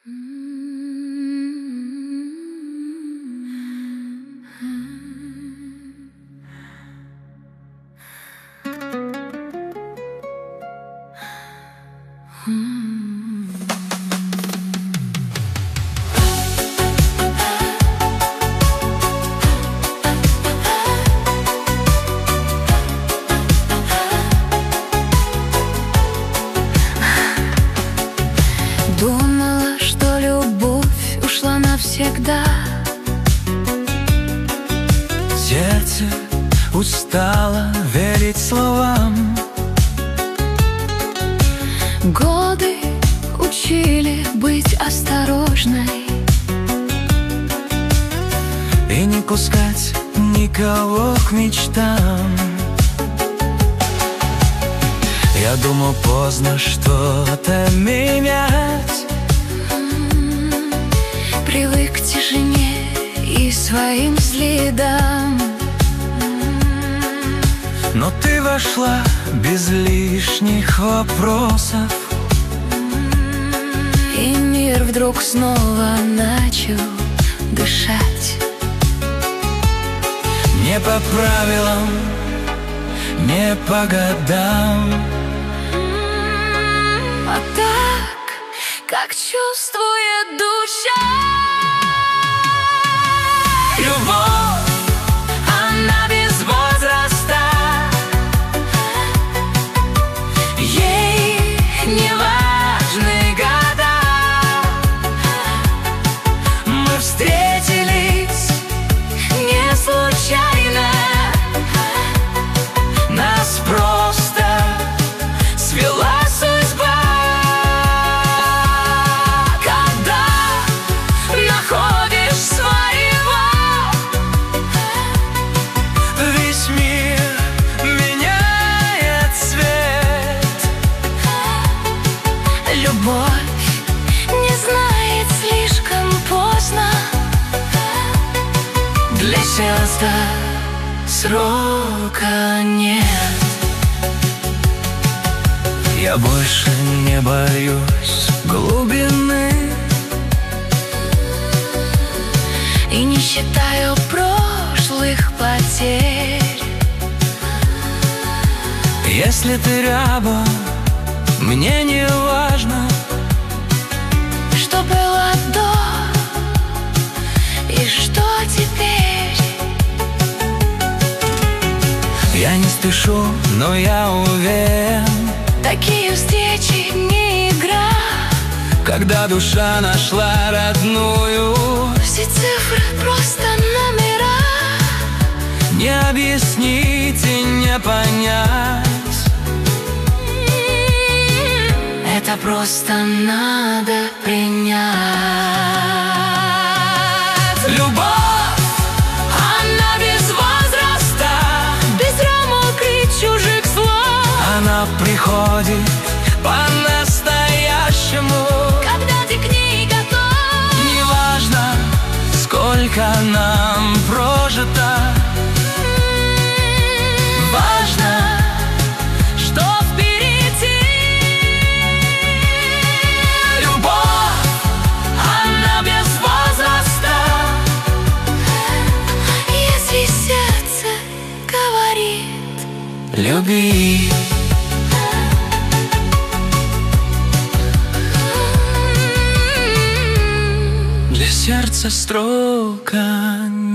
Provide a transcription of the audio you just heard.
Думала, что любовь ушла навсегда. Сердце устало верить словам. Годы учили быть осторожной И не пускать никого к мечтам. Я думал, поздно что-то менять. Привык к тишине и своим следам. Но ты вошла без лишних вопросов, И мир вдруг снова начал дышать. не по правилам, не по годам, А так, как чувствует душа. любовь, Она без возраста. Ей не важны года. мы Встретились не случайно. нас просто Свела судьба. Когда находишь своего, весь мир меняет цвет. любовь не знает слишком поздно. Для сердца срока нет. Я больше не боюсь глубины И не считаю прошлых потерь. Если ты рядом, мне не важно, Что было до и что теперь. я не спешу, но я уверен, Такие встречи не игра. когда душа нашла родную. Все цифры просто номера. Не объяснить и не понять, Это просто надо принять. любовь, Она без возраста, без рамок и чужих слов. она приходит по-настоящему. Когда ты к ней готов, Неважно, сколько нам прожито, важно, что впереди. любовь, Она без возраста. Если сердце говорит, люби. Для сердца строка